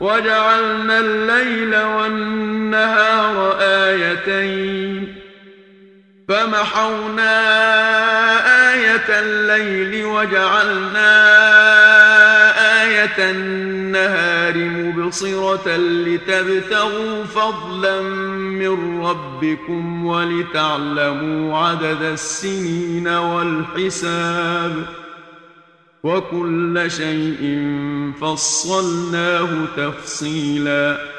وجعلنا الليل والنهار آيتين فمحونا آية الليل وجعلنا آية النهار مبصرة لتبتغوا فضلا من ربكم ولتعلموا عدد السنين والحساب وكل شيء فصلناه تفصيلا